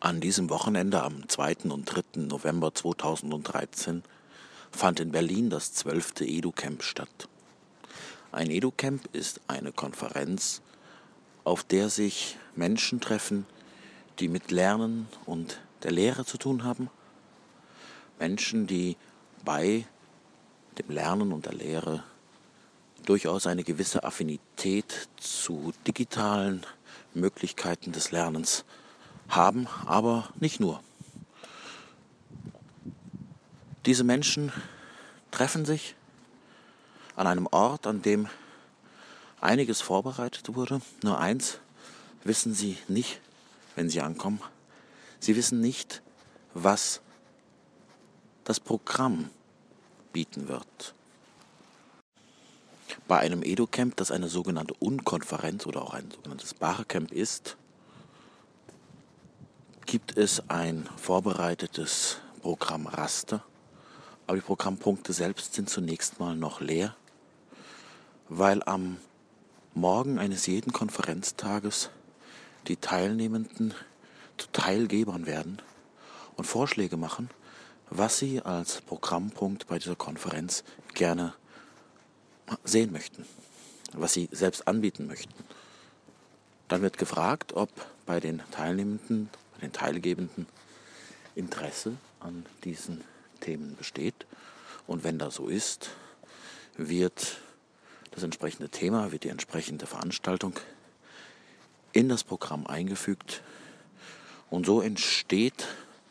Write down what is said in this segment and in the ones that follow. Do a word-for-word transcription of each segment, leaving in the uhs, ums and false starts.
An diesem Wochenende am zweiten und dritten November zweitausenddreizehn fand in Berlin das zwölfte EduCamp statt. Ein EduCamp ist eine Konferenz, auf der sich Menschen treffen, die mit Lernen und der Lehre zu tun haben. Menschen, die bei dem Lernen und der Lehre durchaus eine gewisse Affinität zu digitalen Möglichkeiten des Lernens haben, aber nicht nur. Diese Menschen treffen sich an einem Ort, an dem einiges vorbereitet wurde. Nur eins wissen sie nicht, wenn sie ankommen. Sie wissen nicht, was das Programm bieten wird. Bei einem EduCamp, das eine sogenannte Unkonferenz oder auch ein sogenanntes Barcamp ist, gibt es ein vorbereitetes Programmraster, aber die Programmpunkte selbst sind zunächst mal noch leer, weil am Morgen eines jeden Konferenztages die Teilnehmenden zu Teilgebern werden und Vorschläge machen, was sie als Programmpunkt bei dieser Konferenz gerne sehen möchten, was sie selbst anbieten möchten. Dann wird gefragt, ob bei den Teilnehmenden, bei den Teilgebenden Interesse an diesen Themen besteht. Und wenn das so ist, wird das entsprechende Thema, wird die entsprechende Veranstaltung in das Programm eingefügt. Und so entsteht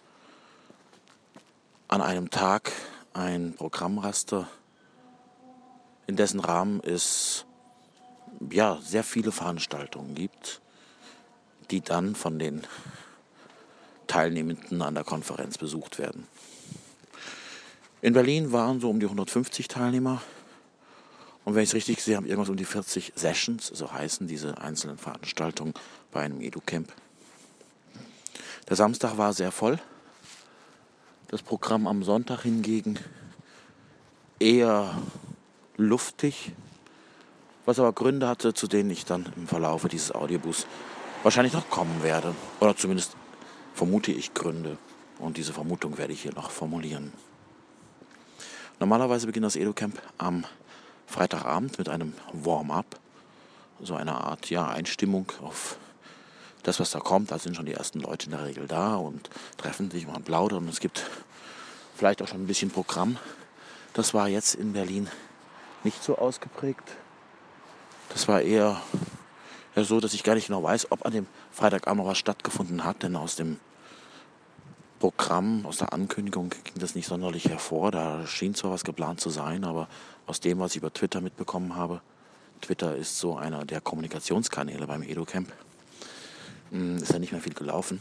an einem Tag ein Programmraster, in dessen Rahmen es ja, sehr viele Veranstaltungen gibt, die dann von den Teilnehmenden an der Konferenz besucht werden. In Berlin waren so um die hundertfünfzig Teilnehmer und wenn ich es richtig sehe, haben irgendwas um die vierzig Sessions, so heißen diese einzelnen Veranstaltungen bei einem EduCamp. Der Samstag war sehr voll, das Programm am Sonntag hingegen eher luftig, was aber Gründe hatte, zu denen ich dann im Verlaufe dieses Audiobus wahrscheinlich noch kommen werde. Oder zumindest vermute ich Gründe. Und diese Vermutung werde ich hier noch formulieren. Normalerweise beginnt das EduCamp am Freitagabend mit einem Warm-up. So eine Art ja, Einstimmung auf das, was da kommt. Da sind schon die ersten Leute in der Regel da und treffen sich, machen plaudern. Und es gibt vielleicht auch schon ein bisschen Programm. Das war jetzt in Berlin nicht so ausgeprägt. Das war eher ja, so, dass ich gar nicht genau weiß, ob an dem Freitagabend noch was stattgefunden hat, denn aus dem Programm, aus der Ankündigung ging das nicht sonderlich hervor. Da schien zwar was geplant zu sein, aber aus dem, was ich über Twitter mitbekommen habe, Twitter ist so einer der Kommunikationskanäle beim EduCamp, ist ja nicht mehr viel gelaufen.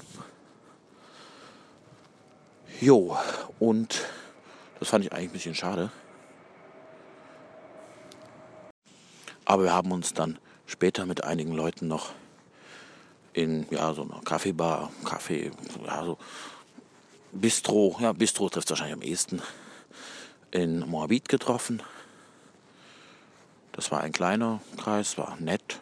Jo, und das fand ich eigentlich ein bisschen schade. Aber wir haben uns dann später mit einigen Leuten noch in ja, so einer Kaffeebar, Kaffee, ja, so Bistro, ja, Bistro trifft es wahrscheinlich am ehesten, in Moabit getroffen. Das war ein kleiner Kreis, war nett.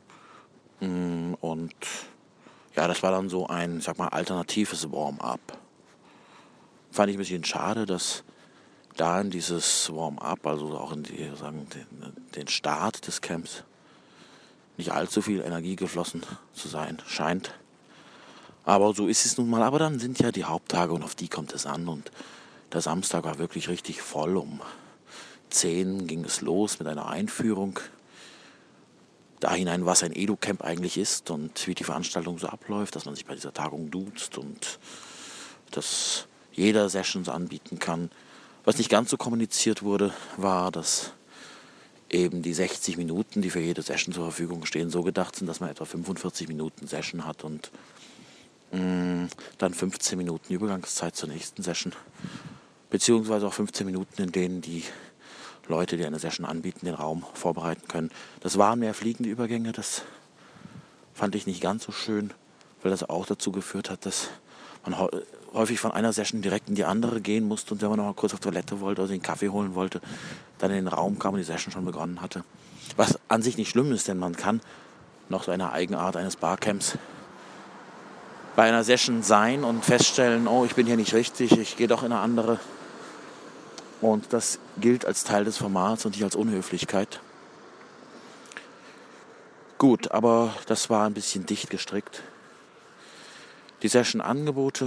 Und ja, das war dann so ein, sag mal, alternatives Warm-up. Fand ich ein bisschen schade, dass da in dieses Warm-up, also auch in die, sagen, den, den Start des Camps, nicht allzu viel Energie geflossen zu sein scheint. Aber so ist es nun mal. Aber dann sind ja die Haupttage und auf die kommt es an. Und der Samstag war wirklich richtig voll. Um zehn ging es los mit einer Einführung da hinein, was ein EduCamp eigentlich ist und wie die Veranstaltung so abläuft, dass man sich bei dieser Tagung duzt und dass jeder Sessions anbieten kann. Was nicht ganz so kommuniziert wurde, war, dass eben die sechzig Minuten, die für jede Session zur Verfügung stehen, so gedacht sind, dass man etwa fünfundvierzig Minuten Session hat und mh, dann fünfzehn Minuten Übergangszeit zur nächsten Session. Beziehungsweise auch fünfzehn Minuten, in denen die Leute, die eine Session anbieten, den Raum vorbereiten können. Das waren mehr fliegende Übergänge, das fand ich nicht ganz so schön, weil das auch dazu geführt hat, dass man häufig von einer Session direkt in die andere gehen musste und wenn man noch mal kurz auf Toilette wollte oder den Kaffee holen wollte, dann in den Raum kam und die Session schon begonnen hatte. Was an sich nicht schlimm ist, denn man kann noch so eine Eigenart eines Barcamps bei einer Session sein und feststellen, oh, ich bin hier nicht richtig, ich gehe doch in eine andere. Und das gilt als Teil des Formats und nicht als Unhöflichkeit. Gut, aber das war ein bisschen dicht gestrickt. Die Session-Angebote,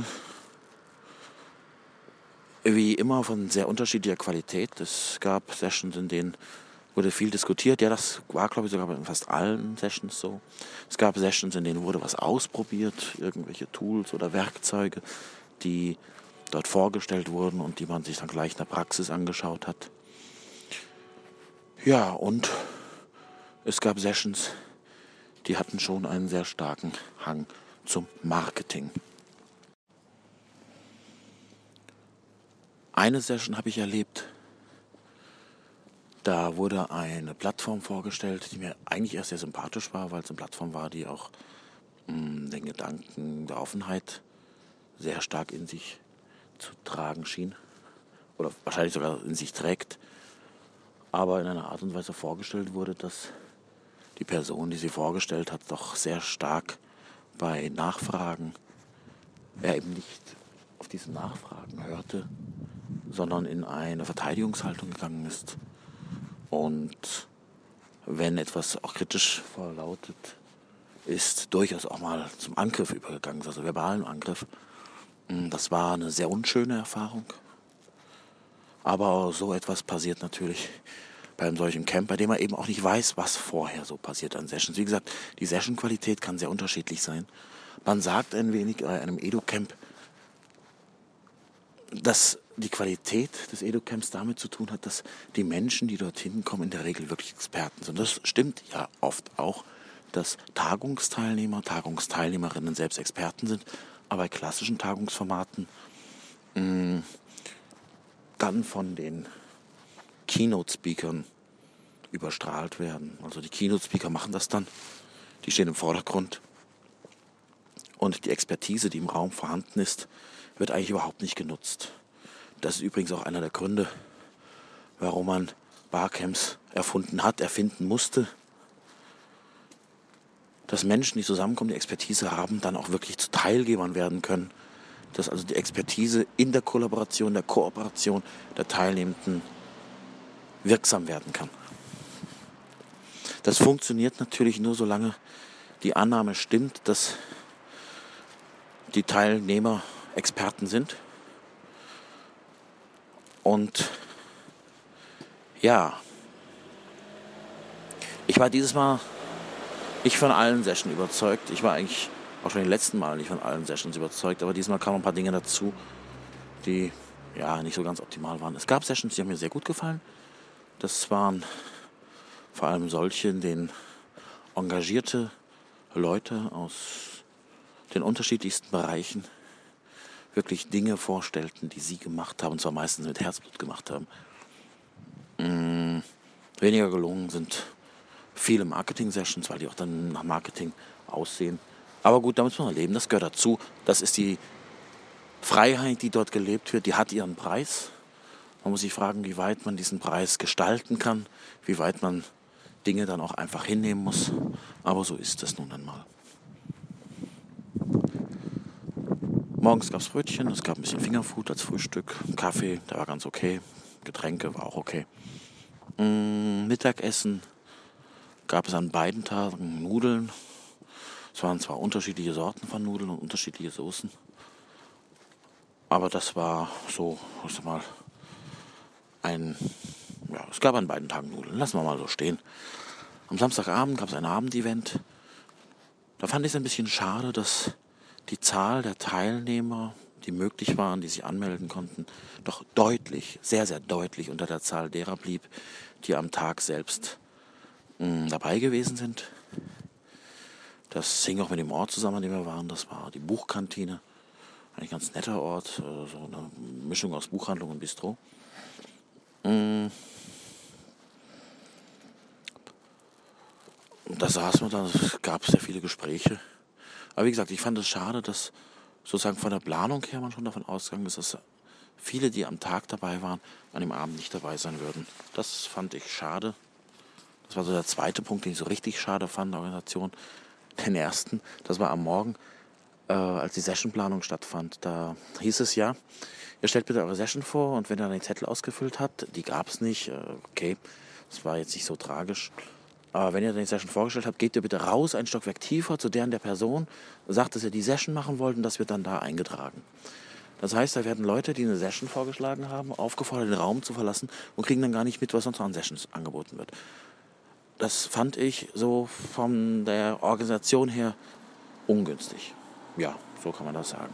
wie immer, von sehr unterschiedlicher Qualität. Es gab Sessions, in denen wurde viel diskutiert. Ja, das war, glaube ich, sogar bei fast allen Sessions so. Es gab Sessions, in denen wurde was ausprobiert, irgendwelche Tools oder Werkzeuge, die dort vorgestellt wurden und die man sich dann gleich in der Praxis angeschaut hat. Ja, und es gab Sessions, die hatten schon einen sehr starken Hang zum Marketing. Eine Session habe ich erlebt, da wurde eine Plattform vorgestellt, die mir eigentlich erst sehr sympathisch war, weil es eine Plattform war, die auch mh, den Gedanken der Offenheit sehr stark in sich zu tragen schien oder wahrscheinlich sogar in sich trägt, aber in einer Art und Weise vorgestellt wurde, dass die Person, die sie vorgestellt hat, doch sehr stark bei Nachfragen, er eben nicht auf diese Nachfragen hörte, sondern in eine Verteidigungshaltung gegangen ist. Und wenn etwas auch kritisch verlautet ist, durchaus auch mal zum Angriff übergegangen ist, also verbalen Angriff. Das war eine sehr unschöne Erfahrung. Aber so etwas passiert natürlich bei einem solchen Camp, bei dem man eben auch nicht weiß, was vorher so passiert an Sessions. Wie gesagt, die Session-Qualität kann sehr unterschiedlich sein. Man sagt ein wenig bei einem Edu-Camp, dass die Qualität des Edu-Camps damit zu tun hat, dass die Menschen, die dorthin kommen, in der Regel wirklich Experten sind. Das stimmt ja oft auch, dass Tagungsteilnehmer, Tagungsteilnehmerinnen selbst Experten sind, aber bei klassischen Tagungsformaten mh, dann von den Keynote-Speakern überstrahlt werden. Also die Keynote-Speaker machen das dann, die stehen im Vordergrund und die Expertise, die im Raum vorhanden ist, wird eigentlich überhaupt nicht genutzt. Das ist übrigens auch einer der Gründe, warum man Barcamps erfunden hat, erfinden musste, dass Menschen, die zusammenkommen, die Expertise haben, dann auch wirklich zu Teilgebern werden können, dass also die Expertise in der Kollaboration, der Kooperation der Teilnehmenden wirksam werden kann. Das funktioniert natürlich nur, solange die Annahme stimmt, dass die Teilnehmer Experten sind. Und ja, ich war dieses Mal nicht von allen Sessions überzeugt. Ich war eigentlich auch schon die letzten Mal nicht von allen Sessions überzeugt, aber diesmal kamen ein paar Dinge dazu, die ja nicht so ganz optimal waren. Es gab Sessions, die haben mir sehr gut gefallen. Das waren vor allem solche, in denen engagierte Leute aus den unterschiedlichsten Bereichen wirklich Dinge vorstellten, die sie gemacht haben, und zwar meistens mit Herzblut gemacht haben. Mmh, weniger gelungen sind viele Marketing-Sessions, weil die auch dann nach Marketing aussehen. Aber gut, da muss man leben, das gehört dazu. Das ist die Freiheit, die dort gelebt wird, die hat ihren Preis. Man muss sich fragen, wie weit man diesen Preis gestalten kann, wie weit man Dinge dann auch einfach hinnehmen muss. Aber so ist es nun einmal. Morgens gab es Brötchen, es gab ein bisschen Fingerfood als Frühstück, Kaffee, der war ganz okay, Getränke war auch okay. Mm, Mittagessen gab es an beiden Tagen Nudeln. Es waren zwar unterschiedliche Sorten von Nudeln und unterschiedliche Soßen, aber das war so, ich sag mal, ein, ja, es gab an beiden Tagen Nudeln, lassen wir mal so stehen. Am Samstagabend gab es ein Abendevent. Da fand ich es ein bisschen schade, dass die Zahl der Teilnehmer, die möglich waren, die sich anmelden konnten, doch deutlich, sehr, sehr deutlich unter der Zahl derer blieb, die am Tag selbst mh, dabei gewesen sind. Das hing auch mit dem Ort zusammen, an dem wir waren. Das war die Buchkantine. Ein ganz netter Ort, so eine Mischung aus Buchhandlung und Bistro. Mh, Da saßen wir da, es gab sehr viele Gespräche. Aber wie gesagt, ich fand es schade, dass sozusagen von der Planung her man schon davon ausgegangen ist, dass viele, die am Tag dabei waren, an dem Abend nicht dabei sein würden. Das fand ich schade. Das war so der zweite Punkt, den ich so richtig schade fand, der Organisation. Den ersten, das war am Morgen, äh, als die Sessionplanung stattfand. Da hieß es ja, ihr stellt bitte eure Session vor und wenn ihr dann die Zettel ausgefüllt habt, die gab es nicht, äh, okay, das war jetzt nicht so tragisch. Aber wenn ihr dann die Session vorgestellt habt, geht ihr bitte raus, ein Stockwerk tiefer zu deren der Person, sagt, dass ihr die Session machen wollt und das wird dann da eingetragen. Das heißt, da werden Leute, die eine Session vorgeschlagen haben, aufgefordert, den Raum zu verlassen und kriegen dann gar nicht mit, was sonst noch an Sessions angeboten wird. Das fand ich so von der Organisation her ungünstig. Ja, so kann man das sagen.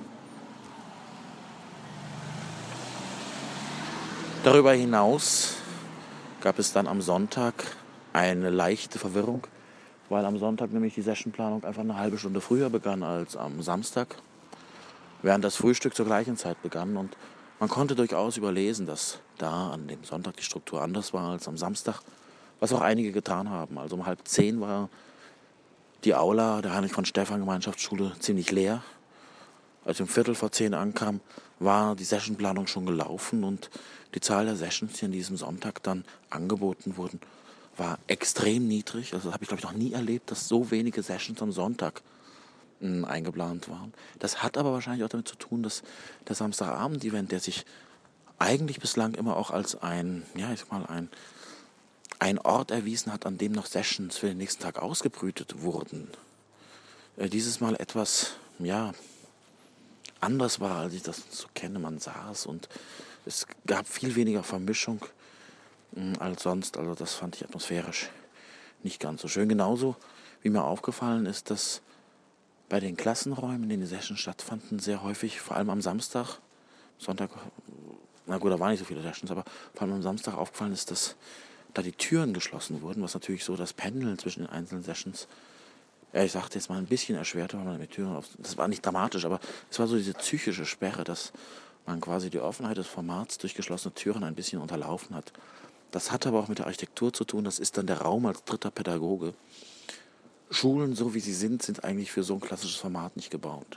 Darüber hinaus gab es dann am Sonntag eine leichte Verwirrung, weil am Sonntag nämlich die Sessionplanung einfach eine halbe Stunde früher begann als am Samstag, während das Frühstück zur gleichen Zeit begann. Und man konnte durchaus überlesen, dass da an dem Sonntag die Struktur anders war als am Samstag, was auch einige getan haben. Also um halb zehn war die Aula der Heinrich von Stephan Gemeinschaftsschule ziemlich leer. Als ich um Viertel vor zehn ankam, war die Sessionplanung schon gelaufen und die Zahl der Sessions, die an diesem Sonntag dann angeboten wurden, war extrem niedrig. Also das habe ich, glaube ich, noch nie erlebt, dass so wenige Sessions am Sonntag mh, eingeplant waren. Das hat aber wahrscheinlich auch damit zu tun, dass der Samstagabend-Event, der sich eigentlich bislang immer auch als ein, ja, ich sag mal, ein, ein Ort erwiesen hat, an dem noch Sessions für den nächsten Tag ausgebrütet wurden, äh, dieses Mal etwas, ja, anders war, als ich das so kenne. Man saß und es gab viel weniger Vermischung mh, als sonst. Also das fand ich atmosphärisch nicht ganz so schön. Genauso wie mir aufgefallen ist, dass bei den Klassenräumen, in denen die Sessions stattfanden, sehr häufig, vor allem am Samstag, Sonntag, na gut, da waren nicht so viele Sessions, aber vor allem am Samstag aufgefallen ist, dass da die Türen geschlossen wurden, was natürlich so das Pendeln zwischen den einzelnen Sessions, ja, ich sagte jetzt mal ein bisschen erschwerte, weil man mit Türen auf, das war nicht dramatisch, aber es war so diese psychische Sperre, dass man quasi die Offenheit des Formats durch geschlossene Türen ein bisschen unterlaufen hat. Das hat aber auch mit der Architektur zu tun, das ist dann der Raum als dritter Pädagoge. Schulen, so wie sie sind, sind eigentlich für so ein klassisches Format nicht gebaut.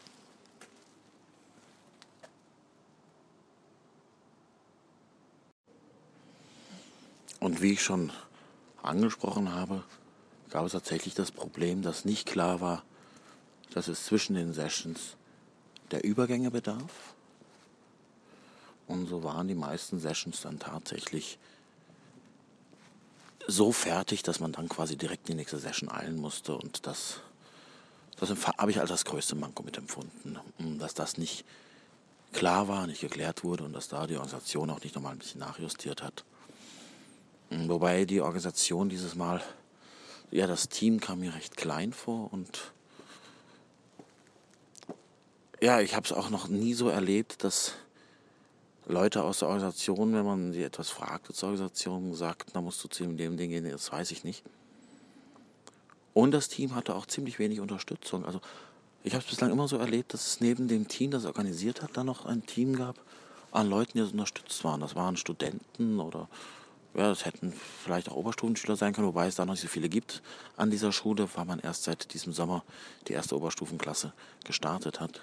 Und wie ich schon angesprochen habe, gab es tatsächlich das Problem, dass nicht klar war, dass es zwischen den Sessions der Übergänge bedarf. Und so waren die meisten Sessions dann tatsächlich so fertig, dass man dann quasi direkt in die nächste Session eilen musste. Und das, das habe ich als das größte Manko mit empfunden, dass das nicht klar war, nicht geklärt wurde und dass da die Organisation auch nicht nochmal ein bisschen nachjustiert hat. Wobei die Organisation dieses Mal, ja, das Team kam mir recht klein vor und ja, ich habe es auch noch nie so erlebt, dass Leute aus der Organisation, wenn man sie etwas fragt zur Organisation, sagt, da musst du zu dem Ding gehen, das weiß ich nicht. Und das Team hatte auch ziemlich wenig Unterstützung. Also ich habe es bislang immer so erlebt, dass es neben dem Team, das organisiert hat, dann noch ein Team gab an Leuten, die das unterstützt waren. Das waren Studenten oder ja, das hätten vielleicht auch Oberstufenschüler sein können, wobei es da noch nicht so viele gibt an dieser Schule, weil man erst seit diesem Sommer die erste Oberstufenklasse gestartet hat.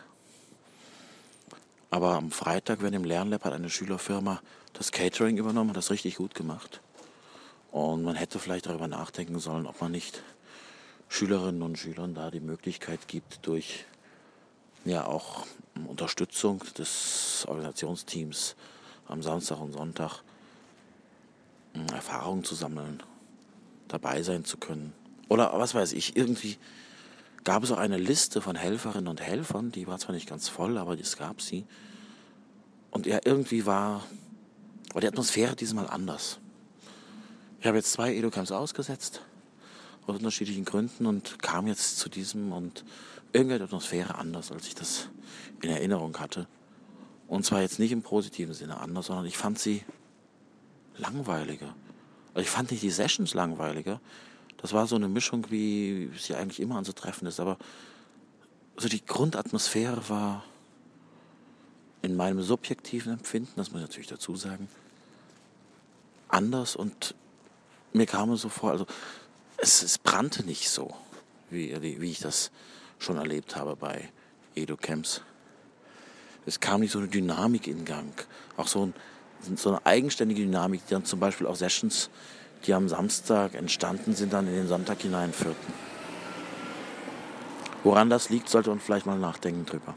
Aber am Freitag, während dem Lernlab, hat eine Schülerfirma das Catering übernommen, hat das richtig gut gemacht. Und man hätte vielleicht darüber nachdenken sollen, ob man nicht Schülerinnen und Schülern da die Möglichkeit gibt, durch ja auch Unterstützung des Organisationsteams am Samstag und Sonntag Erfahrungen zu sammeln, dabei sein zu können. Oder was weiß ich, irgendwie gab es auch eine Liste von Helferinnen und Helfern, die war zwar nicht ganz voll, aber es gab sie. Und ja, irgendwie war, war die Atmosphäre diesmal anders. Ich habe jetzt zwei Educamps ausgesetzt, aus unterschiedlichen Gründen und kam jetzt zu diesem und irgendwie die Atmosphäre anders, als ich das in Erinnerung hatte. Und zwar jetzt nicht im positiven Sinne anders, sondern ich fand sie langweiliger. Also ich fand nicht die Sessions langweiliger. Das war so eine Mischung, wie sie eigentlich immer anzutreffen ist. Aber so die Grundatmosphäre war in meinem subjektiven Empfinden, das muss ich natürlich dazu sagen, anders. Und mir kam es so vor, also es, es brannte nicht so, wie, wie ich das schon erlebt habe bei Educamps. Es kam nicht so eine Dynamik in Gang. Auch so, ein, so eine eigenständige Dynamik, die dann zum Beispiel auch Sessions, die am Samstag entstanden sind, dann in den Sonntag hineinführten. Woran das liegt, sollte man vielleicht mal nachdenken drüber.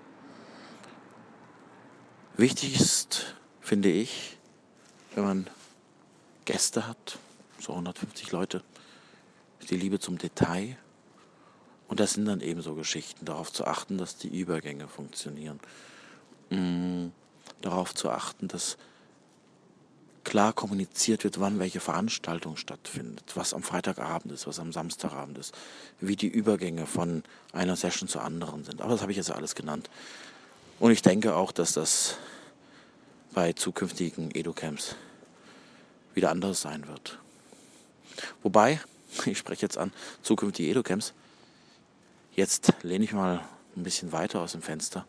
Wichtig ist, finde ich, wenn man Gäste hat, so hundertfünfzig Leute, die Liebe zum Detail. Und das sind dann eben so Geschichten, darauf zu achten, dass die Übergänge funktionieren. Mhm. Darauf zu achten, dass klar kommuniziert wird, wann welche Veranstaltung stattfindet, was am Freitagabend ist, was am Samstagabend ist, wie die Übergänge von einer Session zur anderen sind. Aber das habe ich jetzt alles genannt. Und ich denke auch, dass das bei zukünftigen Educamps wieder anders sein wird. Wobei, ich spreche jetzt an zukünftige Educamps, jetzt lehne ich mal ein bisschen weiter aus dem Fenster.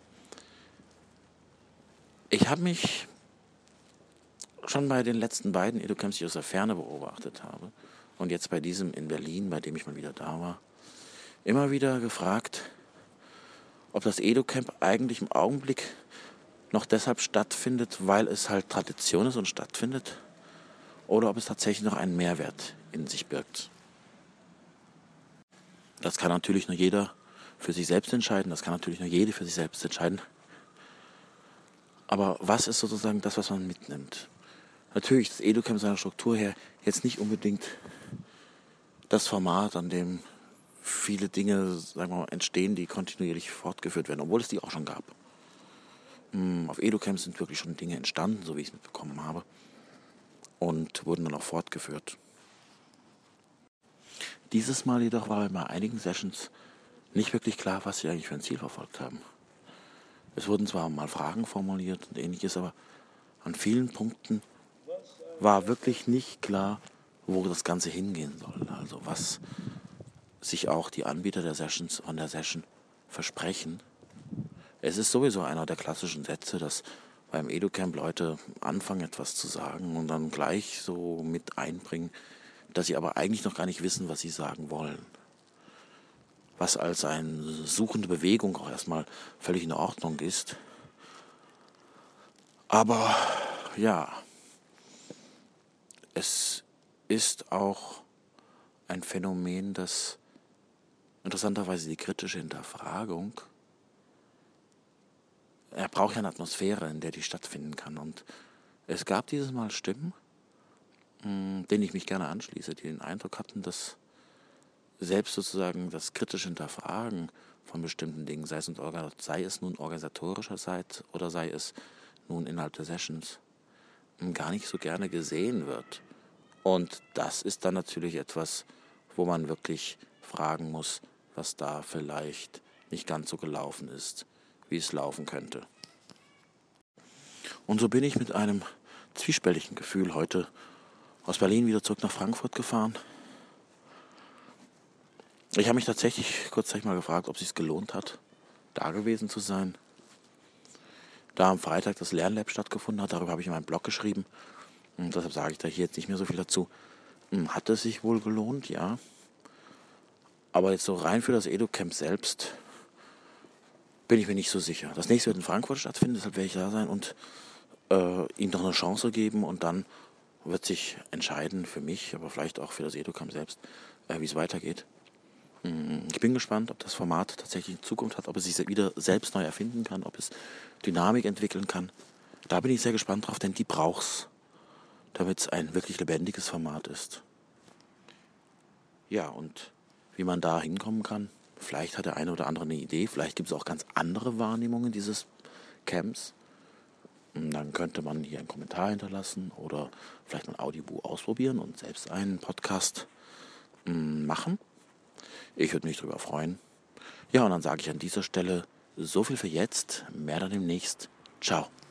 Ich habe mich schon bei den letzten beiden Educamps, die ich aus der Ferne beobachtet habe, und jetzt bei diesem in Berlin, bei dem ich mal wieder da war, immer wieder gefragt, ob das Educamp eigentlich im Augenblick noch deshalb stattfindet, weil es halt Tradition ist und stattfindet, oder ob es tatsächlich noch einen Mehrwert in sich birgt. Das kann natürlich nur jeder für sich selbst entscheiden, das kann natürlich nur jede für sich selbst entscheiden. Aber was ist sozusagen das, was man mitnimmt? Natürlich ist das Educamp seiner Struktur her jetzt nicht unbedingt das Format, an dem viele Dinge, sagen wir mal, entstehen, die kontinuierlich fortgeführt werden, obwohl es die auch schon gab. Auf Educamps sind wirklich schon Dinge entstanden, so wie ich es mitbekommen habe, und wurden dann auch fortgeführt. Dieses Mal jedoch war bei einigen Sessions nicht wirklich klar, was sie eigentlich für ein Ziel verfolgt haben. Es wurden zwar mal Fragen formuliert und ähnliches, aber an vielen Punkten war wirklich nicht klar, wo das Ganze hingehen soll. Also was sich auch die Anbieter der Sessions von der Session versprechen. Es ist sowieso einer der klassischen Sätze, dass beim Educamp Leute anfangen, etwas zu sagen und dann gleich so mit einbringen, dass sie aber eigentlich noch gar nicht wissen, was sie sagen wollen. Was als eine suchende Bewegung auch erstmal völlig in Ordnung ist. Aber ja, es ist auch ein Phänomen, das interessanterweise die kritische Hinterfragung, er braucht ja eine Atmosphäre, in der die stattfinden kann. Und es gab dieses Mal Stimmen, mh, denen ich mich gerne anschließe, die den Eindruck hatten, dass selbst sozusagen das kritische Hinterfragen von bestimmten Dingen, sei es, sei es nun organisatorischerseits oder sei es nun innerhalb der Sessions, gar nicht so gerne gesehen wird. Und das ist dann natürlich etwas, wo man wirklich fragen muss, was da vielleicht nicht ganz so gelaufen ist, wie es laufen könnte. Und so bin ich mit einem zwiespältigen Gefühl heute aus Berlin wieder zurück nach Frankfurt gefahren. Ich habe mich tatsächlich kurzzeitig mal gefragt, ob es sich gelohnt hat, da gewesen zu sein. Da am Freitag das Lernlab stattgefunden hat, darüber habe ich in meinem Blog geschrieben. Und deshalb sage ich da hier jetzt nicht mehr so viel dazu. Hat es sich wohl gelohnt, ja. Aber jetzt so rein für das Educamp selbst bin ich mir nicht so sicher. Das nächste wird in Frankfurt stattfinden, deshalb werde ich da sein und äh, ihm noch eine Chance geben. Und dann wird sich entscheiden für mich, aber vielleicht auch für das Educamp selbst, äh, wie es weitergeht. Ich bin gespannt, ob das Format tatsächlich in Zukunft hat, ob es sich wieder selbst neu erfinden kann, ob es Dynamik entwickeln kann. Da bin ich sehr gespannt drauf, denn die braucht's, damit es ein wirklich lebendiges Format ist. Ja, und wie man da hinkommen kann, vielleicht hat der eine oder andere eine Idee, vielleicht gibt es auch ganz andere Wahrnehmungen dieses Camps. Und dann könnte man hier einen Kommentar hinterlassen oder vielleicht mal Audioboo ausprobieren und selbst einen Podcast mh, machen. Ich würde mich darüber freuen. Ja, und dann sage ich an dieser Stelle so viel für jetzt, mehr dann demnächst. Ciao.